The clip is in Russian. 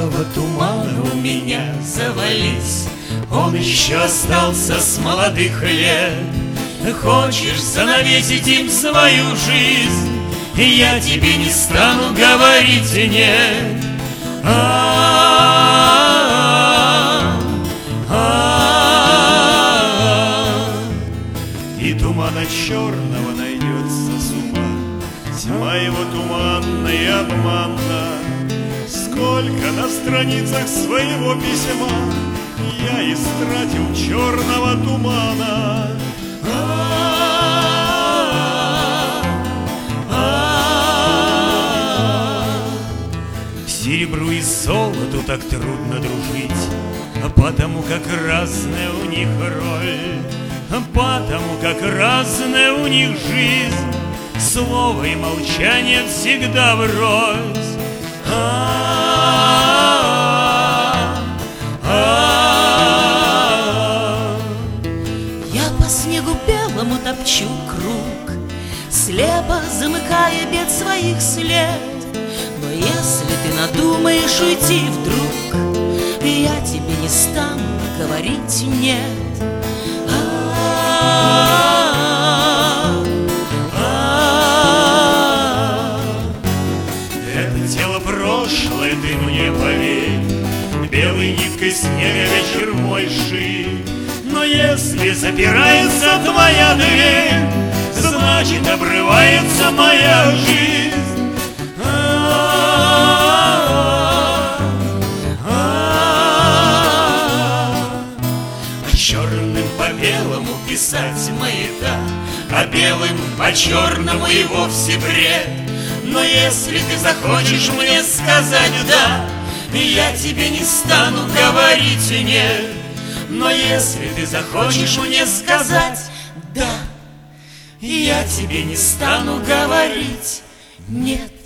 черного тумана у меня завались. Он еще остался с молодых лет. Хочешь занавесить им свою жизнь, и я тебе не стану говорить нет. И тумана черного найдется с ума, тьма его туманна и обманна. Сколько на страницах своего письма я истратил черного тумана. Серебру и золоту так трудно дружить, потому как разная у них роль, потому как разная у них жизнь. Слово и молчание всегда врозь. Я по снегу белому топчу круг, слепо замыкая бед своих след. Но если ты надумаешь уйти вдруг, я тебе не стану говорить нет. Это тело прошлое, ты мне поверь, белой ниткой снега вечер мой шит. Но если запирается твоя дверь, значит обрывается моя жизнь. Черным по белому писать маята, а белым по черному и вовсе бред. Но если ты захочешь мне сказать «да», я тебе не стану говорить «нет». Но если ты захочешь мне сказать «да», я тебе не стану говорить «нет».